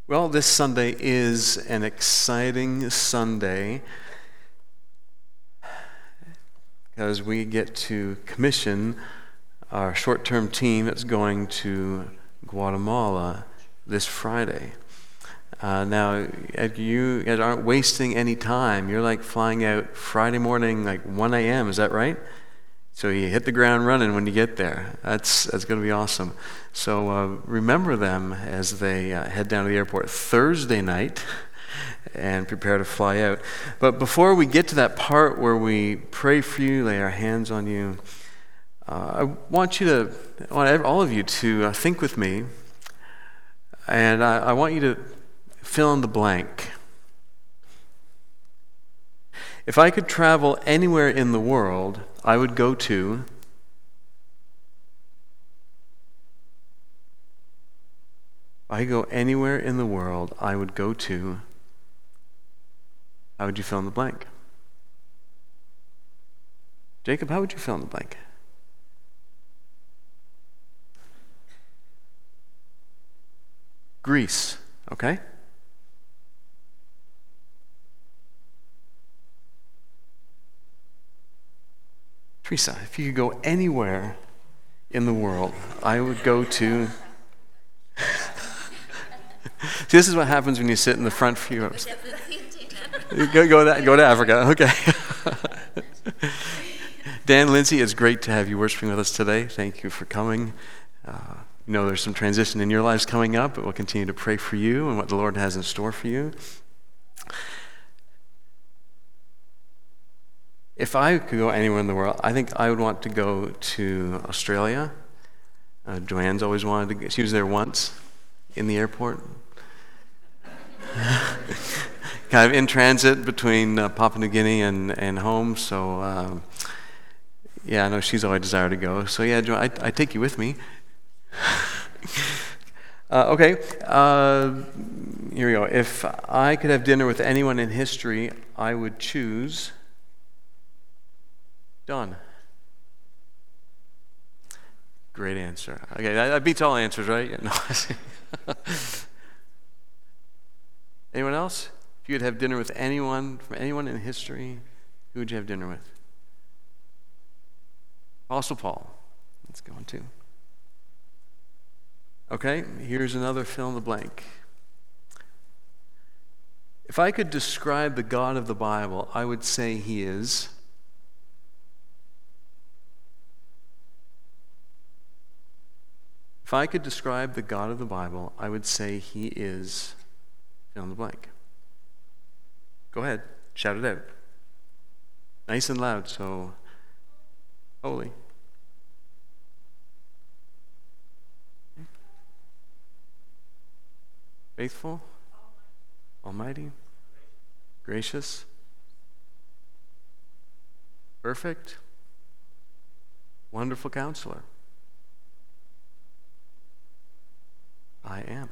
Well, this Sunday is an exciting Sunday because we get to commission our short-term team that's going to Guatemala this Friday. Now, you guys aren't wasting any time. You're like flying out Friday morning, like 1 a.m., is that right? So you hit the ground running when you get there. That's going to be awesome. So remember them as they head down to the airport Thursday night and prepare to fly out. But before we get to that part where we pray for you, lay our hands on you, I want all of you to think with me, and I want you to fill in the blank. If I could travel anywhere in the world, I would go to how would you fill in the blank? Jacob, how would you fill in the blank? Greece, okay? Teresa, if you could go anywhere in the world, I would go to... See, this is what happens when you sit in the front few rows. Go to Africa, okay. Dan, Lindsay, it's great to have you worshiping with us today. Thank you for coming. There's some transition in your lives coming up, but we'll continue to pray for you and what the Lord has in store for you. If I could go anywhere in the world, I think I would want to go to Australia. Joanne's always wanted to go. She was there once in the airport. Kind of in transit between Papua New Guinea and home. So, I know she's always desired to go. So, yeah, Joanne, I take you with me. Okay. Here we go. If I could have dinner with anyone in history, I would choose... Don. Great answer. Okay, that beats all answers, right? No. Anyone else? If you could have dinner with anyone in history, who would you have dinner with? Apostle Paul. Let's go on too. Okay, here's another fill in the blank. If I could describe the God of the Bible, I would say he is... If I could describe the God of the Bible, I would say he is fill in the blank. Go ahead, shout it out. Nice and loud, so holy. Faithful, almighty, gracious, perfect, wonderful counselor. I am.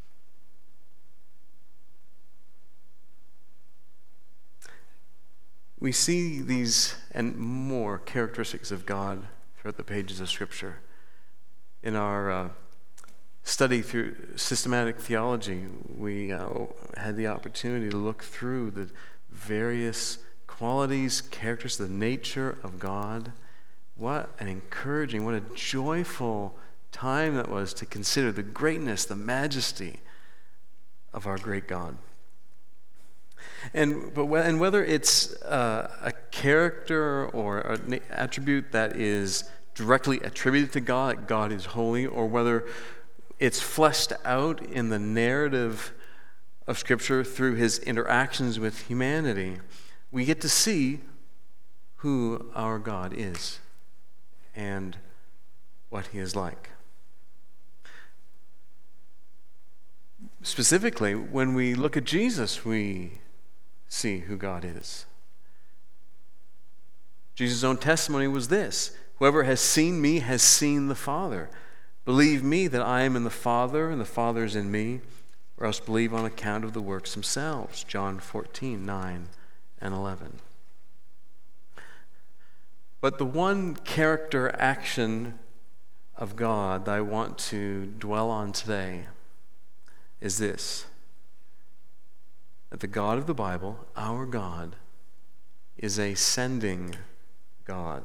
We see these and more characteristics of God throughout the pages of Scripture. In our study through systematic theology, we had the opportunity to look through the various qualities, characters, the nature of God. What an encouraging, what a joyful time that was to consider the greatness, the majesty of our great God. And whether it's a character or an attribute that is directly attributed to God, like God is holy, or whether it's fleshed out in the narrative of Scripture through his interactions with humanity, we get to see who our God is and what he is like. Specifically, when we look at Jesus, we see who God is. Jesus' own testimony was this: whoever has seen me has seen the Father. Believe me that I am in the Father and the Father is in me, or else believe on account of the works themselves. John 14:9 and 11. But the one character action of God that I want to dwell on today is this: that the God of the Bible, our God, is a sending God.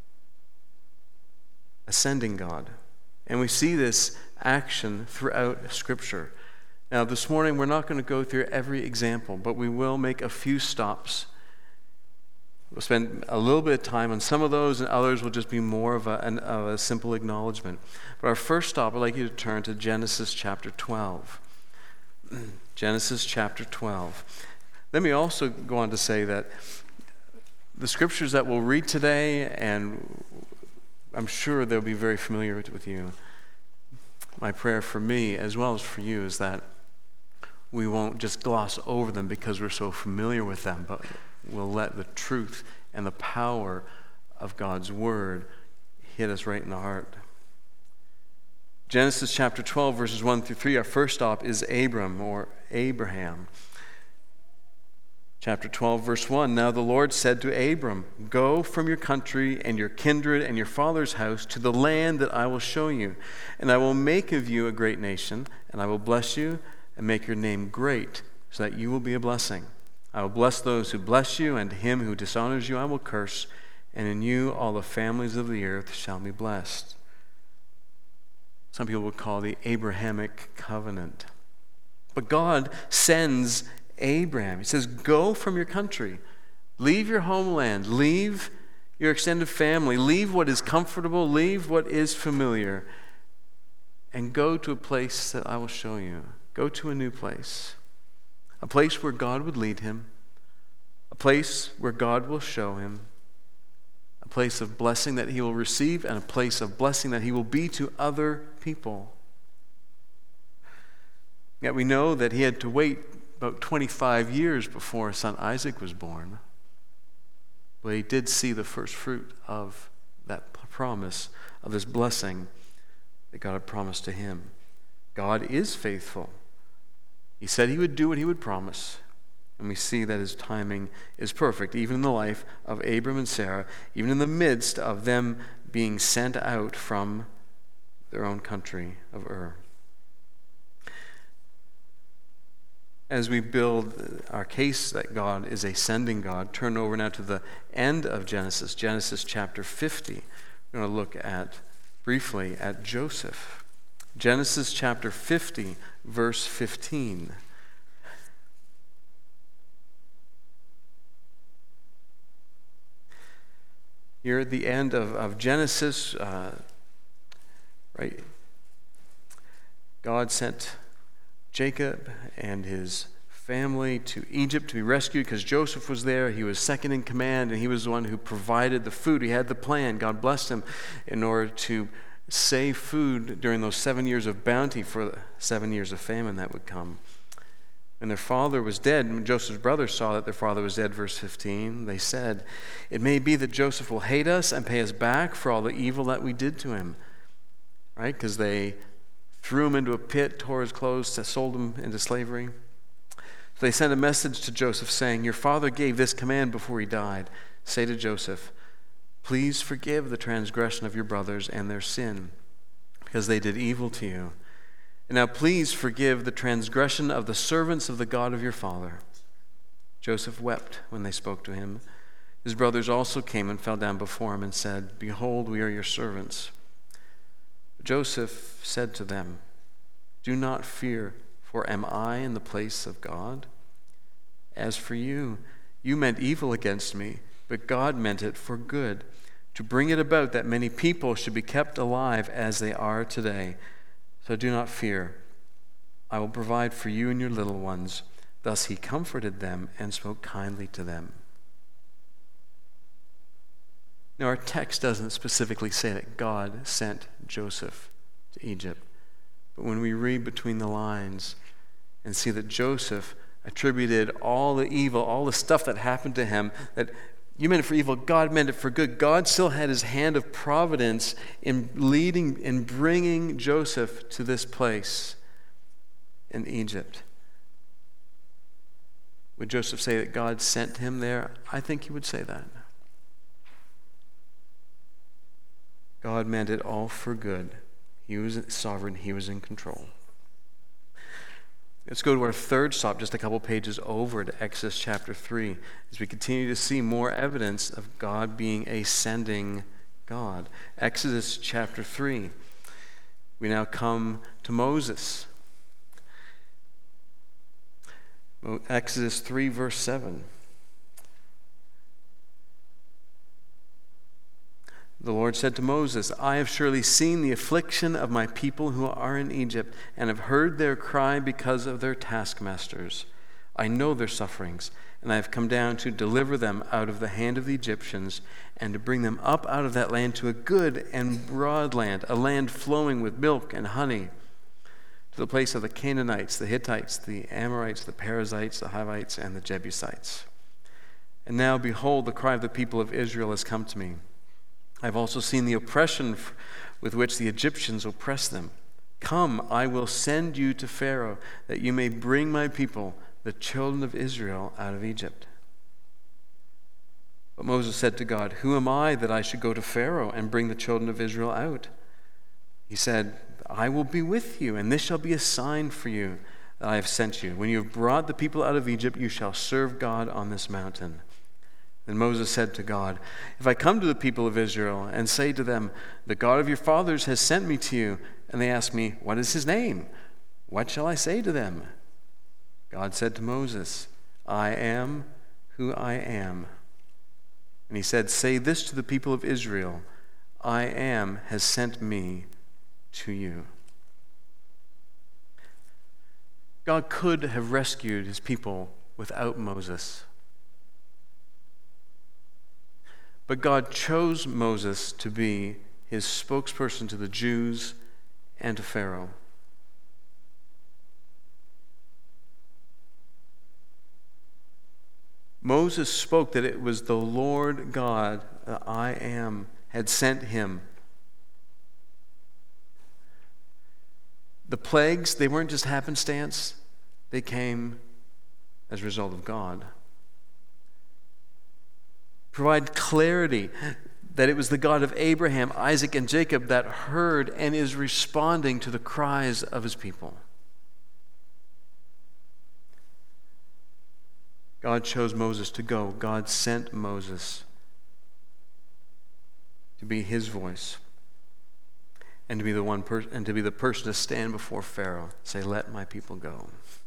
A sending God. And we see this action throughout Scripture. Now, this morning, we're not going to go through every example, but we will make a few stops. We'll spend a little bit of time on some of those, and others will just be more of a simple acknowledgement. But our first stop, I'd like you to turn to Genesis chapter 12. Genesis chapter 12. Let me also go on to say that the scriptures that we'll read today, and I'm sure they'll be very familiar with you. My prayer for me, as well as for you, is that we won't just gloss over them because we're so familiar with them, but we'll let the truth and the power of God's word hit us right in the heart. Genesis chapter 12, verses 1 through 3, our first stop is Abram, or Abraham. Chapter 12, verse 1, Now the Lord said to Abram, Go from your country and your kindred and your father's house to the land that I will show you, and I will make of you a great nation, and I will bless you and make your name great, so that you will be a blessing. I will bless those who bless you, and him who dishonors you I will curse, and in you all the families of the earth shall be blessed. Some people would call the Abrahamic covenant. But God sends Abraham. He says, Go from your country. Leave your homeland. Leave your extended family. Leave what is comfortable. Leave what is familiar. And go to a place that I will show you. Go to a new place. A place where God would lead him. A place where God will show him. A place of blessing that he will receive, and a place of blessing that he will be to other people. Yet we know that he had to wait about 25 years before his son Isaac was born. But he did see the first fruit of that promise, of this blessing that God had promised to him. God is faithful. He said he would do what he would promise. And we see that his timing is perfect, even in the life of Abram and Sarah, even in the midst of them being sent out from their own country of Ur. As we build our case that God is a sending God, turn over now to the end of Genesis, Genesis chapter 50. We're going to look briefly at Joseph. Genesis chapter 50, verse 15. Here at the end of Genesis, right? God sent Jacob and his family to Egypt to be rescued because Joseph was there. He was second in command, and he was the one who provided the food. He had the plan. God blessed him in order to save food during those 7 years of bounty for the 7 years of famine that would come. When their father was dead, and Joseph's brothers saw that their father was dead, verse 15, they said, It may be that Joseph will hate us and pay us back for all the evil that we did to him. Right? Because they threw him into a pit, tore his clothes, sold him into slavery. So they sent a message to Joseph saying, Your father gave this command before he died. Say to Joseph, Please forgive the transgression of your brothers and their sin, because they did evil to you. And now please forgive the transgression of the servants of the God of your father. Joseph wept when they spoke to him. His brothers also came and fell down before him and said, Behold, we are your servants. But Joseph said to them, Do not fear, for am I in the place of God? As for you, you meant evil against me, but God meant it for good, to bring it about that many people should be kept alive as they are today. So do not fear. I will provide for you and your little ones. Thus he comforted them and spoke kindly to them. Now our text doesn't specifically say that God sent Joseph to Egypt. But when we read between the lines and see that Joseph attributed all the evil, all the stuff that happened to him, that you meant it for evil, God meant it for good. God still had his hand of providence in leading, in bringing Joseph to this place in Egypt. Would Joseph say that God sent him there? I think he would say that. God meant it all for good. He was sovereign. He was in control. Let's go to our third stop, just a couple pages over to Exodus chapter 3, as we continue to see more evidence of God being a sending God. Exodus chapter 3. We now come to Moses. Exodus 3, verse 7. The Lord said to Moses, I have surely seen the affliction of my people who are in Egypt, and have heard their cry because of their taskmasters. I know their sufferings, and I have come down to deliver them out of the hand of the Egyptians, and to bring them up out of that land to a good and broad land, a land flowing with milk and honey, to the place of the Canaanites, the Hittites, the Amorites, the Perizzites, the Hivites, and the Jebusites. And now, behold, the cry of the people of Israel has come to me. I have also seen the oppression with which the Egyptians oppress them. Come, I will send you to Pharaoh, that you may bring my people, the children of Israel, out of Egypt. But Moses said to God, Who am I that I should go to Pharaoh and bring the children of Israel out? He said, I will be with you, and this shall be a sign for you that I have sent you. When you have brought the people out of Egypt, you shall serve God on this mountain. Then Moses said to God, If I come to the people of Israel and say to them, The God of your fathers has sent me to you, and they ask me, What is his name? What shall I say to them? God said to Moses, I am who I am. And he said, Say this to the people of Israel, I am has sent me to you. God could have rescued his people without Moses. But God chose Moses to be his spokesperson to the Jews and to Pharaoh. Moses spoke that it was the Lord God, the I am, had sent him. The plagues, they weren't just happenstance. They came as a result of God. Provide clarity that it was the God of Abraham, Isaac, and Jacob that heard and is responding to the cries of his people. God chose Moses to go. God sent Moses to be his voice and to be the person to stand before Pharaoh, say, "Let my people go."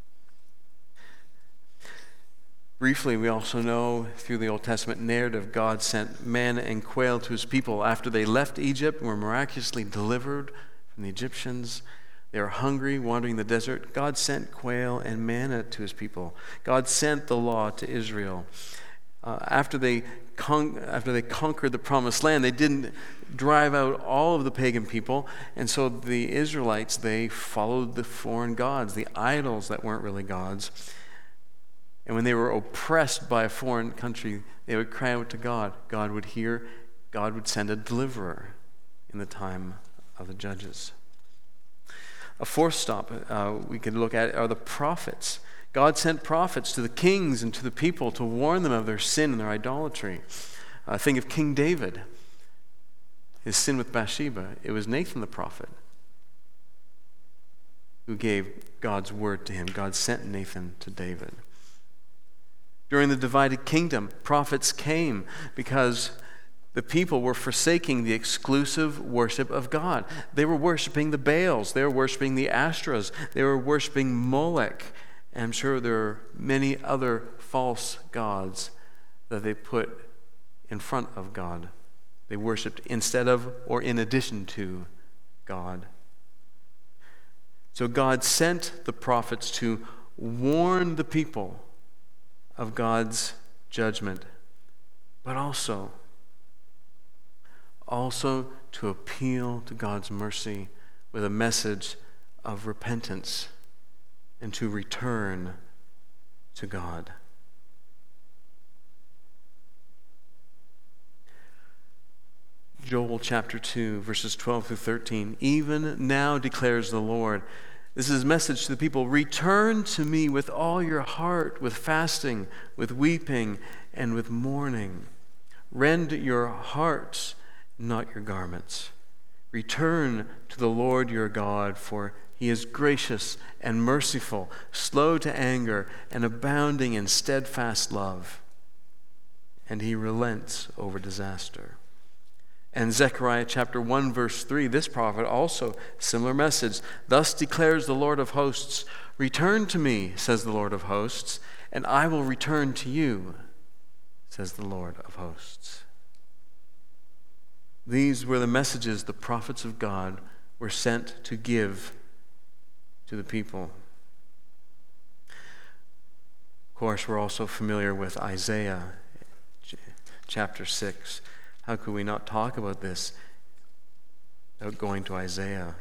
Briefly, we also know through the Old Testament narrative, God sent manna and quail to his people after they left Egypt and were miraculously delivered from the Egyptians. They were hungry, wandering the desert. God sent quail and manna to his people. God sent the law to Israel. After they conquered the promised land, they didn't drive out all of the pagan people, and so the Israelites, they followed the foreign gods, the idols that weren't really gods. And when they were oppressed by a foreign country, they would cry out to God. God would hear. God would send a deliverer in the time of the judges. A fourth stop we could look at are the prophets. God sent prophets to the kings and to the people to warn them of their sin and their idolatry. Think of King David, his sin with Bathsheba. It was Nathan the prophet who gave God's word to him. God sent Nathan to David. During the divided kingdom, prophets came because the people were forsaking the exclusive worship of God. They were worshiping the Baals. They were worshiping the Astras. They were worshiping Molech. And I'm sure there are many other false gods that they put in front of God. They worshiped instead of or in addition to God. So God sent the prophets to warn the people of God's judgment, but also to appeal to God's mercy with a message of repentance and to return to God. Joel chapter 2, verses 12 through 13. Even now declares the Lord. This is his message to the people. Return to me with all your heart, with fasting, with weeping, and with mourning. Rend your hearts, not your garments. Return to the Lord your God, for he He is gracious and merciful, slow to anger, and abounding in steadfast love. And he relents over disaster. And Zechariah chapter 1, verse 3, this prophet also, similar message. Thus declares the Lord of hosts, return to me, says the Lord of hosts, and I will return to you, says the Lord of hosts. These were the messages the prophets of God were sent to give to the people. Of course, we're also familiar with Isaiah chapter 6. How could we not talk about this without going to Isaiah?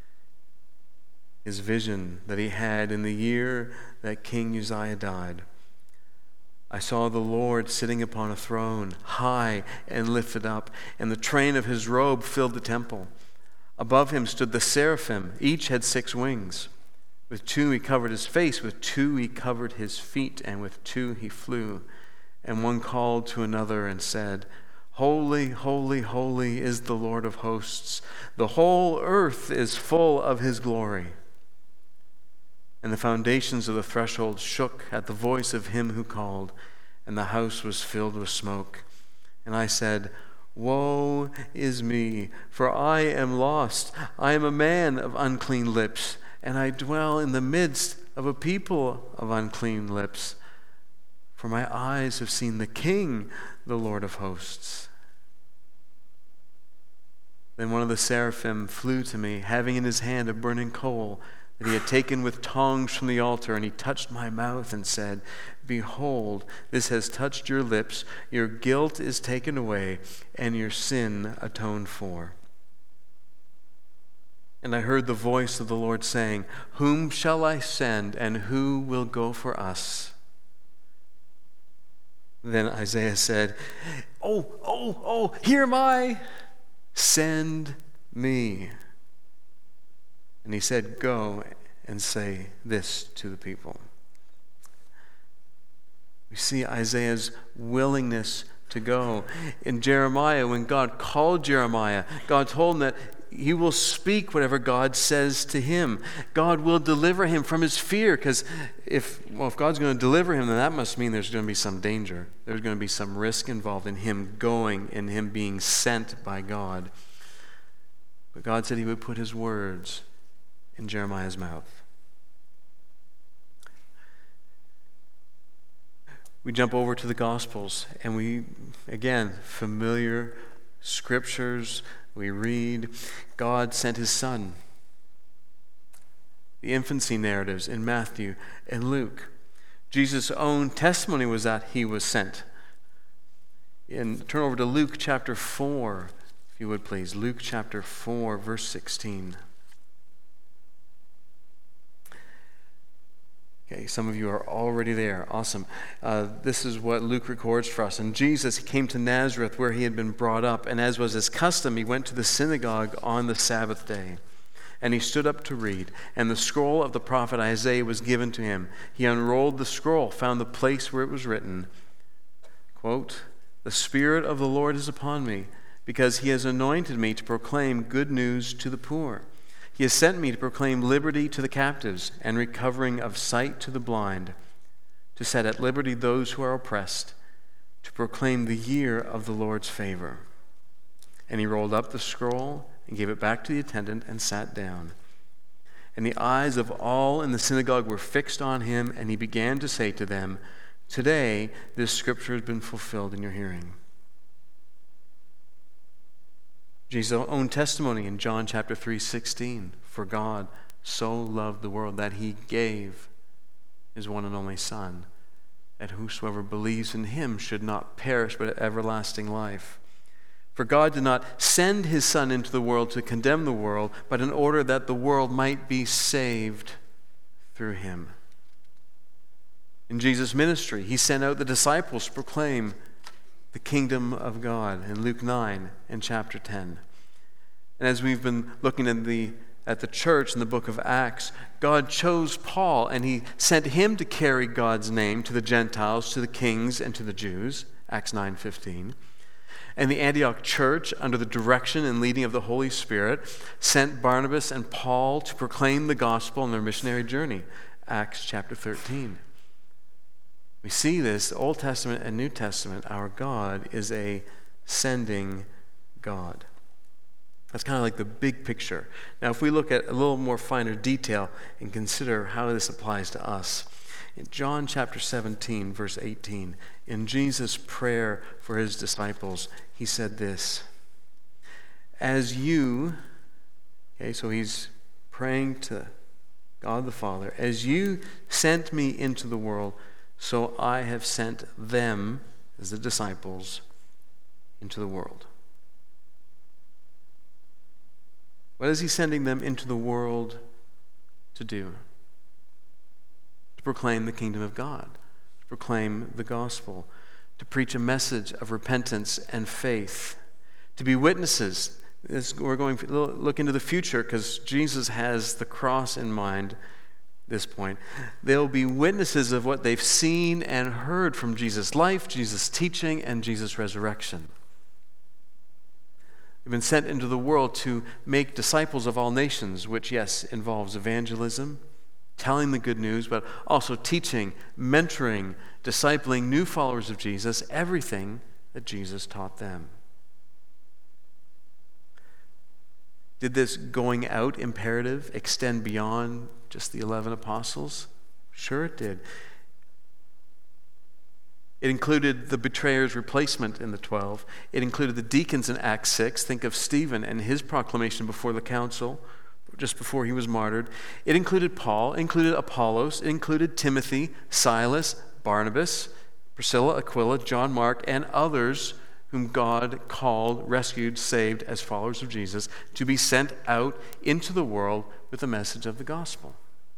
His vision that he had in the year that King Uzziah died. I saw the Lord sitting upon a throne, high and lifted up, and the train of his robe filled the temple. Above him stood the seraphim. Each had 6 wings. With 2 he covered his face, with 2 he covered his feet, and with 2 he flew. And one called to another and said, Holy, holy, holy is the Lord of hosts. The whole earth is full of his glory. And the foundations of the threshold shook at the voice of him who called, and the house was filled with smoke. And I said, Woe is me, for I am lost. I am a man of unclean lips, and I dwell in the midst of a people of unclean lips. For my eyes have seen the King, the Lord of hosts. Then one of the seraphim flew to me, having in his hand a burning coal that he had taken with tongs from the altar, and he touched my mouth and said, Behold, this has touched your lips, your guilt is taken away, and your sin atoned for. And I heard the voice of the Lord saying, Whom shall I send, and who will go for us? Then Isaiah said, Here am I, send me. And he said, Go and say this to the people. We see Isaiah's willingness to go. In Jeremiah, when God called Jeremiah, God told him that he will speak whatever God says to him. God will deliver him from his fear, because if God's going to deliver him, then that must mean there's going to be some danger. There's going to be some risk involved in him going and him being sent by God. But God said he would put his words in Jeremiah's mouth. We jump over to the Gospels, and we, again, familiar scriptures. We read, God sent his Son. The infancy narratives in Matthew and Luke. Jesus' own testimony was that he was sent. And turn over to Luke chapter 4, if you would please. Luke chapter 4, verse 16. Okay, some of you are already there. Awesome. This is what Luke records for us. And Jesus, he came to Nazareth where he had been brought up, and as was his custom, he went to the synagogue on the Sabbath day. And he stood up to read, and the scroll of the prophet Isaiah was given to him. He unrolled the scroll, found the place where it was written, quote, The Spirit of the Lord is upon me, because he has anointed me to proclaim good news to the poor. He has sent me to proclaim liberty to the captives and recovering of sight to the blind, to set at liberty those who are oppressed, to proclaim the year of the Lord's favor. And he rolled up the scroll and gave it back to the attendant and sat down. And the eyes of all in the synagogue were fixed on him, and he began to say to them, Today this scripture has been fulfilled in your hearing. Jesus' own testimony in John chapter 3:16, For God so loved the world that he gave his one and only Son, that whosoever believes in him should not perish but have everlasting life. For God did not send his Son into the world to condemn the world, but in order that the world might be saved through him. In Jesus' ministry, he sent out the disciples to proclaim the kingdom of God in Luke 9 and chapter 10. And as we've been looking at the church in the book of Acts, God chose Paul, and he sent him to carry God's name to the Gentiles, to the kings, and to the Jews, Acts 9:15. And the Antioch church, under the direction and leading of the Holy Spirit, sent Barnabas and Paul to proclaim the gospel on their missionary journey. Acts chapter 13. We see this, Old Testament and New Testament, our God is a sending God. That's kind of like the big picture. Now, if we look at a little more finer detail and consider how this applies to us, in John chapter 17, verse 18, in Jesus' prayer for his disciples, he said this, as you, okay, so he's praying to God the Father, as you sent me into the world, so I have sent them, as the disciples, into the world. What is he sending them into the world to do? To proclaim the kingdom of God, to proclaim the gospel, to preach a message of repentance and faith, to be witnesses. We're going to look into the future because Jesus has the cross in mind at this point. They'll be witnesses of what they've seen and heard from Jesus' life, Jesus' teaching, and Jesus' resurrection. They've been sent into the world to make disciples of all nations, which, yes, involves evangelism, telling the good news, but also teaching, mentoring, discipling new followers of Jesus, everything that Jesus taught them. Did this going out imperative extend beyond just the 11 apostles? Sure it did. It included the betrayer's replacement in the 12. It included the deacons in Acts 6. Think of Stephen and his proclamation before the council, just before he was martyred. It included Paul, it included Apollos, it included Timothy, Silas, Barnabas, Priscilla, Aquila, John Mark, and others whom God called, rescued, saved as followers of Jesus to be sent out into the world with the message of the gospel.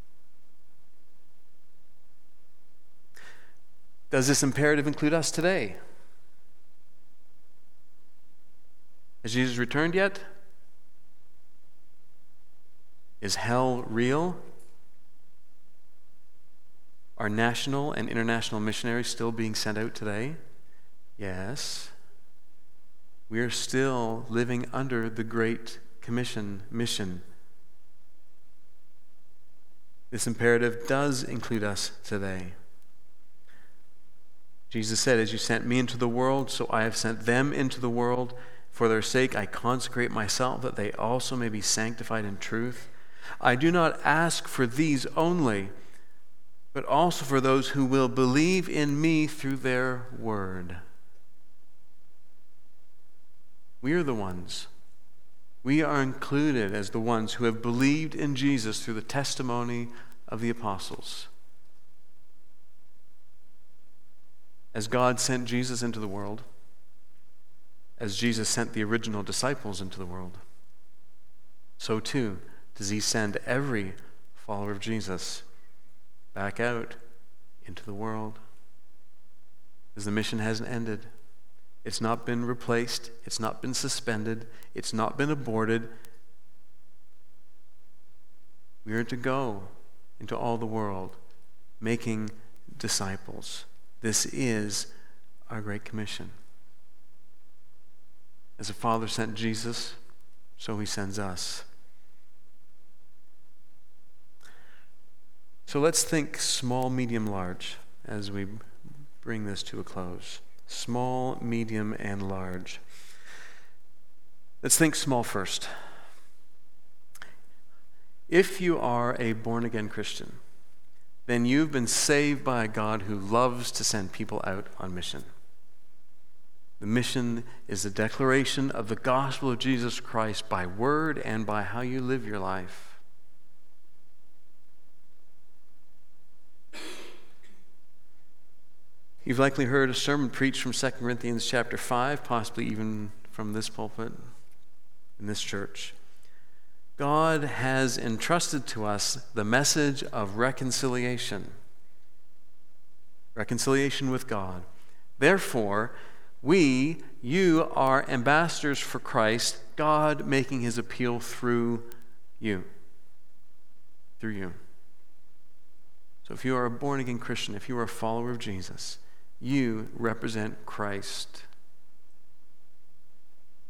Does this imperative include us today? Has Jesus returned yet? Is hell real? Are national and international missionaries still being sent out today? Yes. We are still living under the Great Commission mission. This imperative does include us today. Jesus said, as you sent me into the world, so I have sent them into the world. For their sake I consecrate myself, that they also may be sanctified in truth. I do not ask for these only, but also for those who will believe in me through their word. We are the ones. We are included as the ones who have believed in Jesus through the testimony of the apostles. As God sent Jesus into the world, as Jesus sent the original disciples into the world, so too does he send every follower of Jesus back out into the world. Because the mission hasn't ended. It's not been replaced. It's not been suspended. It's not been aborted. We are to go into all the world, making disciples. This is our Great Commission. As the Father sent Jesus, so he sends us. So let's think small, medium, large as we bring this to a close. Small, medium, and large. Let's think small first. If you are a born-again Christian, then you've been saved by a God who loves to send people out on mission. The mission is the declaration of the gospel of Jesus Christ by word and by how you live your life. You've likely heard a sermon preached from 2 Corinthians chapter 5, possibly even from this pulpit in this church. God has entrusted to us the message of reconciliation. Reconciliation with God. Therefore, you are ambassadors for Christ, God making his appeal through you. Through you. So if you are a born-again Christian, if you are a follower of Jesus, you represent Christ.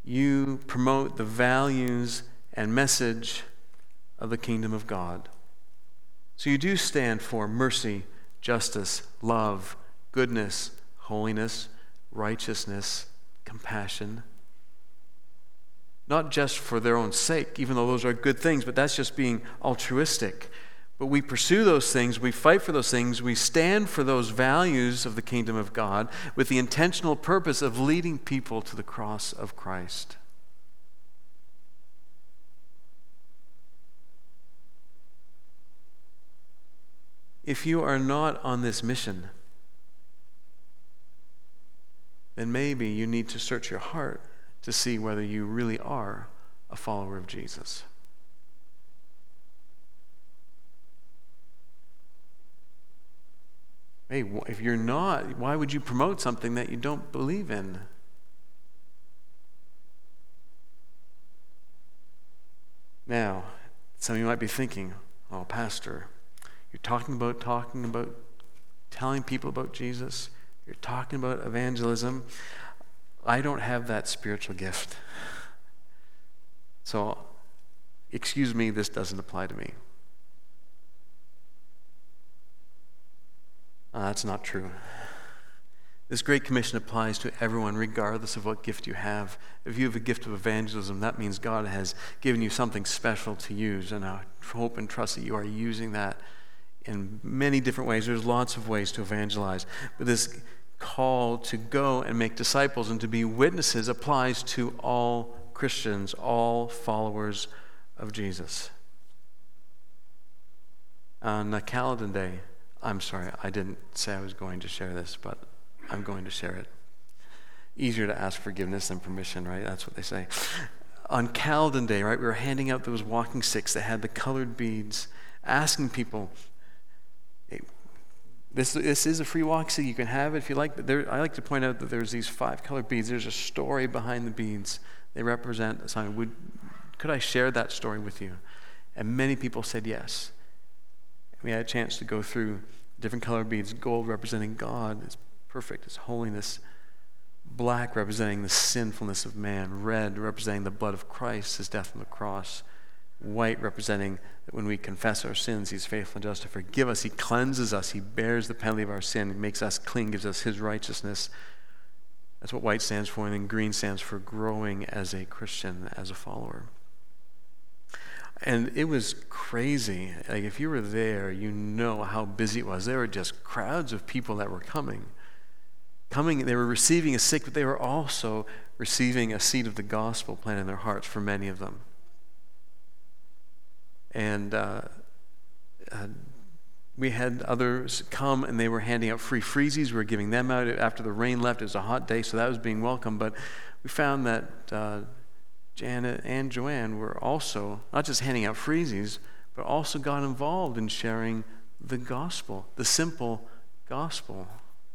you promote the values and message of the kingdom of God. So you do stand for mercy, justice, love, goodness, holiness, righteousness, compassion. Not just for their own sake, even though those are good things, but that's just being altruistic. But we pursue those things, we fight for those things, we stand for those values of the kingdom of God with the intentional purpose of leading people to the cross of Christ. If you are not on this mission, then maybe you need to search your heart to see whether you really are a follower of Jesus. Hey, if you're not, why would you promote something that you don't believe in? Now, some of you might be thinking, oh, Pastor, you're talking about telling people about Jesus. You're talking about evangelism. I don't have that spiritual gift. So, excuse me, this doesn't apply to me. That's not true. This Great Commission applies to everyone, regardless of what gift you have. If you have a gift of evangelism, that means God has given you something special to use, and I hope and trust that you are using that in many different ways. There's lots of ways to evangelize, but this call to go and make disciples and to be witnesses applies to all Christians, all followers of Jesus. On Caledon Day, I'm sorry, I didn't say I was going to share this, but I'm going to share it. Easier to ask forgiveness than permission, right? That's what they say. On Caledon Day, right, we were handing out those walking sticks that had the colored beads, asking people, hey, this is a free walk stick, you can have it if you like, but I like to point out that there's these 5 colored beads. There's a story behind the beads. They represent something. Could I share that story with you? And many people said yes. We had a chance to go through different colored beads. Gold representing God, His perfect, His holiness. Black representing the sinfulness of man. Red representing the blood of Christ, His death on the cross. White representing that when we confess our sins, He's faithful and just to forgive us. He cleanses us. He bears the penalty of our sin. He makes us clean, gives us His righteousness. That's what white stands for. And then green stands for growing as a Christian, as a follower. And it was crazy. Like, if you were there, you know how busy it was. There were just crowds of people that were coming. They were receiving a sick, but they were also receiving a seed of the gospel planted in their hearts for many of them. And we had others come, and they were handing out free freezies. We were giving them out after the rain left. It was a hot day, so that was being welcome. But we found that Janet and Joanne were also not just handing out freezies, but also got involved in sharing the gospel, the simple gospel.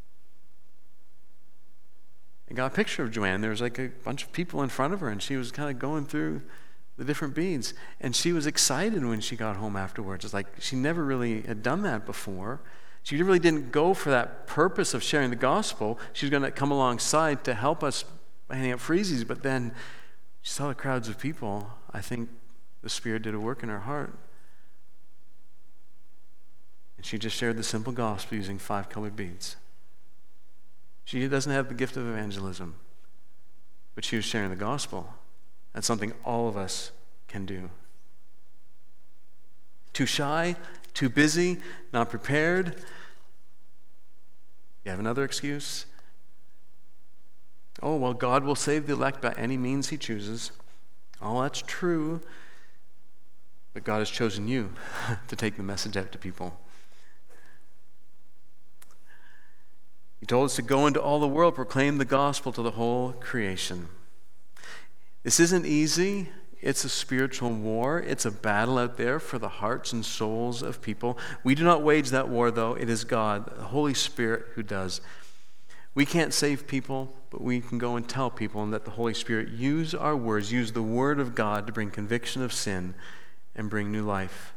I got a picture of Joanne. There was like a bunch of people in front of her, and she was kind of going through the different beads. And she was excited when she got home afterwards. It's like she never really had done that before. She really didn't go for that purpose of sharing the gospel. She was going to come alongside to help us handing out freezies, but then she saw the crowds of people. I think the Spirit did a work in her heart. And she just shared the simple gospel using 5 colored beads. She doesn't have the gift of evangelism, but she was sharing the gospel. That's something all of us can do. Too shy, too busy, not prepared. You have another excuse? Oh, well, God will save the elect by any means He chooses. Oh, that's true. But God has chosen you to take the message out to people. He told us to go into all the world, proclaim the gospel to the whole creation. This isn't easy. It's a spiritual war. It's a battle out there for the hearts and souls of people. We do not wage that war, though. It is God, the Holy Spirit, who does. We can't save people, but we can go and tell people, and let the Holy Spirit use our words, use the Word of God to bring conviction of sin and bring new life.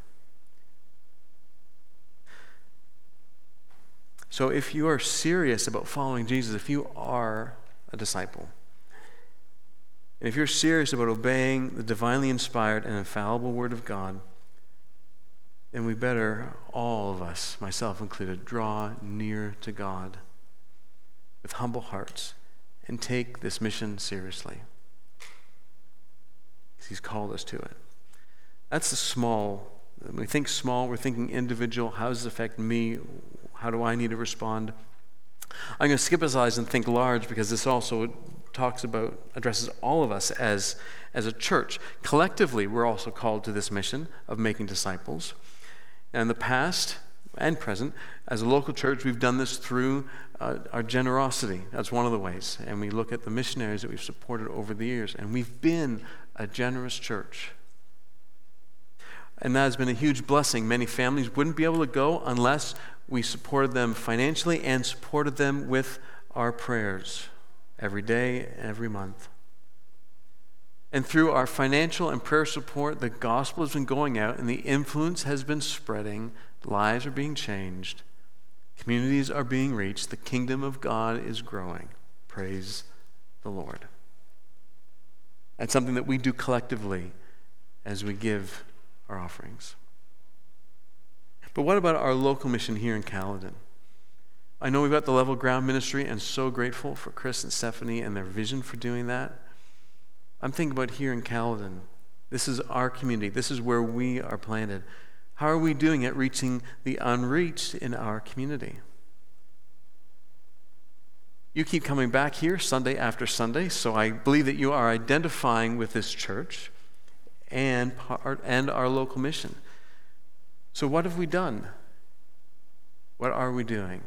So if you are serious about following Jesus, if you are a disciple, And if you're serious about obeying the divinely inspired and infallible Word of God, then we better, all of us, myself included, draw near to God with humble hearts and take this mission seriously. Because He's called us to it. That's the small. When we think small, we're thinking individual. How does it affect me? How do I need to respond? I'm going to skip aside and think large, because this also addresses all of us as a church. Collectively, we're also called to this mission of making disciples. And in the past and present, as a local church, we've done this through our generosity. That's one of the ways. And we look at the missionaries that we've supported over the years. And we've been a generous church. And that has been a huge blessing. Many families wouldn't be able to go unless we supported them financially and supported them with our prayers every day, every month. And through our financial and prayer support, the gospel has been going out and the influence has been spreading. Lives are being changed. Communities are being reached. The kingdom of God is growing. Praise the Lord. That's something that we do collectively as we give our offerings. But what about our local mission here in Caledon? I know we've got the Level Ground Ministry, and so grateful for Chris and Stephanie and their vision for doing that. I'm thinking about here in Caledon. This is our community. This is where we are planted. How are we doing at reaching the unreached in our community? You keep coming back here Sunday after Sunday, so I believe that you are identifying with this church and our local mission. So what have we done? What are we doing?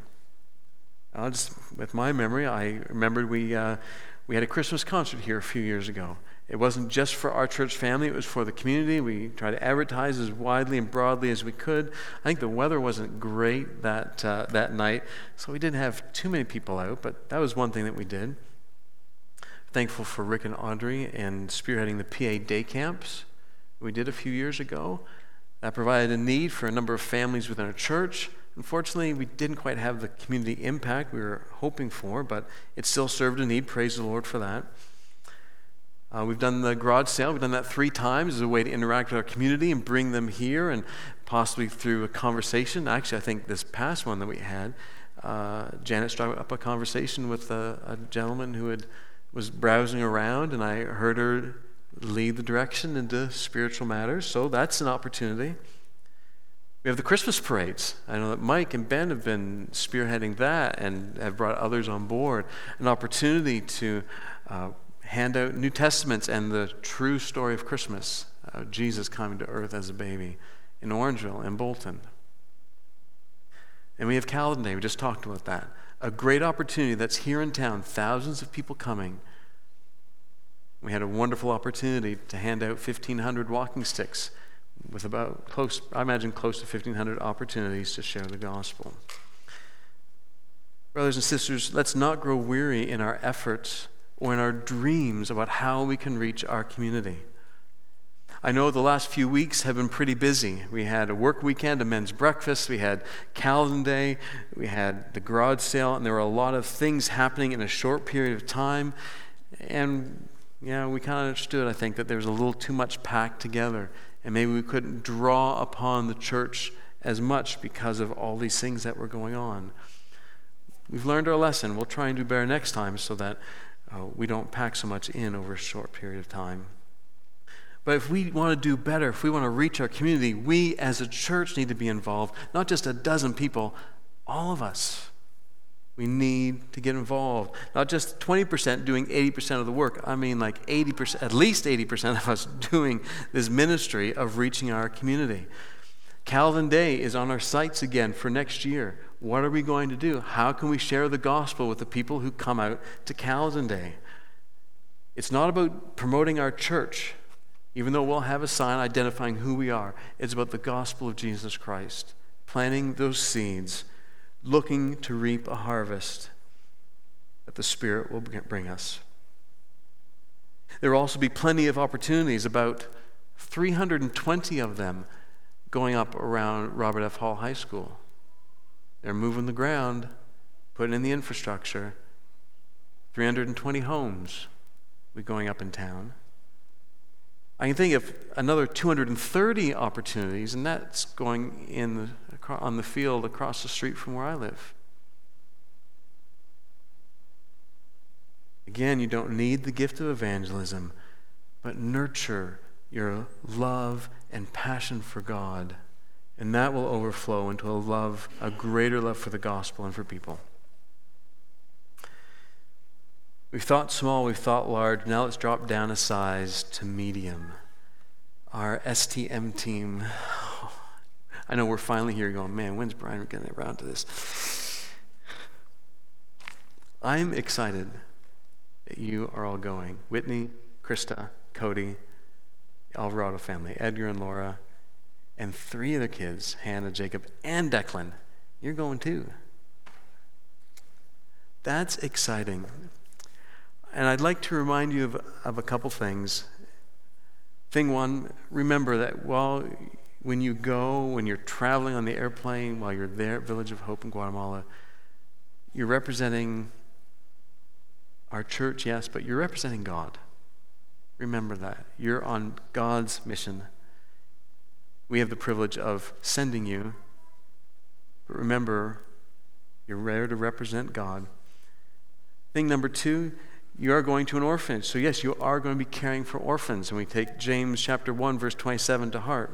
With my memory, I remembered we had a Christmas concert here a few years ago. It wasn't just for our church family, it was for the community. We tried to advertise as widely and broadly as we could. I think the weather wasn't great that night, so we didn't have too many people out, but that was one thing that we did. Thankful for Rick and Audrey and spearheading the PA day camps we did a few years ago. That provided a need for a number of families within our church. Unfortunately, we didn't quite have the community impact we were hoping for, but it still served a need. Praise the Lord for that. We've done the garage sale. We've done that 3 times as a way to interact with our community and bring them here, and possibly through a conversation. Actually, I think this past one that we had, Janet struck up a conversation with a gentleman who was browsing around, and I heard her lead the direction into spiritual matters. So that's an opportunity. We have the Christmas parades. I know that Mike and Ben have been spearheading that and have brought others on board. An opportunity to hand out New Testaments and the true story of Christmas, Jesus coming to earth as a baby in Orangeville and Bolton. And we have Caledon Day. We just talked about that. A great opportunity that's here in town, thousands of people coming. We had a wonderful opportunity to hand out 1,500 walking sticks with close to 1,500 opportunities to share the gospel. Brothers and sisters, let's not grow weary in our efforts or in our dreams about how we can reach our community. I know the last few weeks have been pretty busy. We had a work weekend, a men's breakfast, we had Caledon Day, we had the garage sale, and there were a lot of things happening in a short period of time. And we kind of understood, I think, that there was a little too much packed together, and maybe we couldn't draw upon the church as much because of all these things that were going on. We've learned our lesson. We'll try and do better next time so that we don't pack so much in over a short period of time. But if we want to do better, if we want to reach our community, we as a church need to be involved. Not just a dozen people, all of us. We need to get involved. Not just 20% doing 80% of the work. I mean like 80%, at least 80% of us doing this ministry of reaching our community. Caledon Day is on our sights again for next year. What are we going to do? How can we share the gospel with the people who come out to Caledon Day? It's not about promoting our church, even though we'll have a sign identifying who we are. It's about the gospel of Jesus Christ, planting those seeds, looking to reap a harvest that the Spirit will bring us. There will also be plenty of opportunities, about 320 of them, going up around Robert F. Hall High School. They're moving the ground, putting in the infrastructure, 320 homes. we're going up in town. I can think of another 230 opportunities, and that's going on the field across the street from where I live. Again, you don't need the gift of evangelism, but nurture your love and passion for God, and that will overflow into a greater love for the gospel and for people. We've thought small, we've thought large. Now let's drop down a size to medium. Our STM team. I know we're finally here going, man, when's Brian getting around to this? I'm excited that you are all going. Whitney, Krista, Cody, Alvarado family, Edgar and Laura, and 3 other kids, Hannah, Jacob, and Declan. You're going too. That's exciting. And I'd like to remind you of a couple things. Thing one, remember that when you're traveling on the airplane, while you're there at Village of Hope in Guatemala, you're representing our church, yes, but you're representing God. Remember that. You're on God's mission. We have the privilege of sending you, but remember, you're there to represent God. Thing number 2, you are going to an orphanage. So yes, you are going to be caring for orphans. And we take James chapter 1, verse 27 to heart.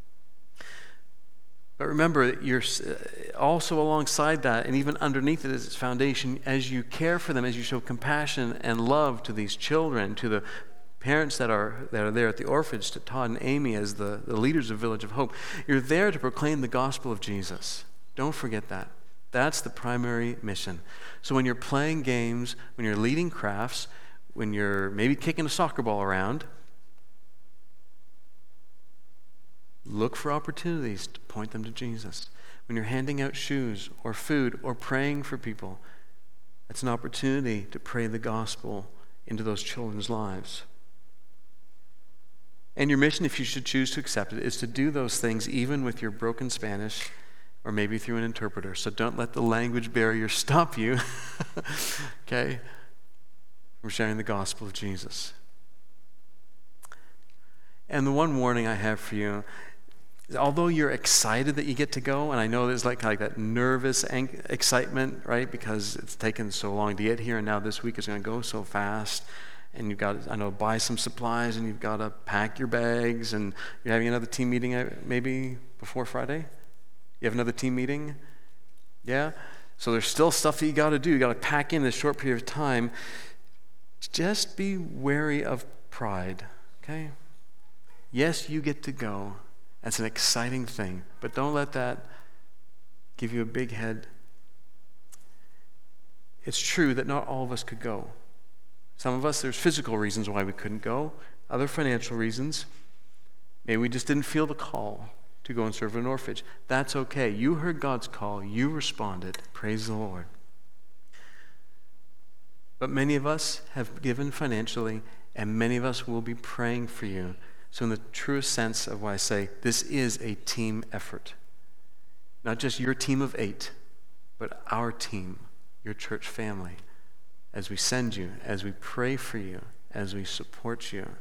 But remember that you're also alongside that, and even underneath it is its foundation, as you care for them, as you show compassion and love to these children, to the parents that are there at the orphanage, to Todd and Amy as the leaders of Village of Hope. You're there to proclaim the gospel of Jesus. Don't forget that. That's the primary mission. So when you're playing games, when you're leading crafts, when you're maybe kicking a soccer ball around, look for opportunities to point them to Jesus. When you're handing out shoes or food or praying for people, that's an opportunity to pray the gospel into those children's lives. And your mission, if you should choose to accept it, is to do those things even with your broken Spanish or maybe through an interpreter. So don't let the language barrier stop you, okay, from sharing the gospel of Jesus. And the one warning I have for you, although you're excited that you get to go, and I know there's like that nervous excitement, right, because it's taken so long to get here, and now this week is going to go so fast, and you've got to, buy some supplies, and you've got to pack your bags, and you're having another team meeting maybe before Friday? You have another team meeting? Yeah? So there's still stuff that you got to do. You got to pack in this short period of time. Just be wary of pride, okay? Yes, you get to go. That's an exciting thing, but don't let that give you a big head. It's true that not all of us could go. Some of us, there's physical reasons why we couldn't go, other financial reasons. Maybe we just didn't feel the call to go and serve an orphanage. That's okay. You heard God's call. You responded. Praise the Lord. But many of us have given financially, and many of us will be praying for you. So in the truest sense of what I say, this is a team effort. Not just your team of 8, but our team, your church family, as we send you, as we pray for you, as we support you.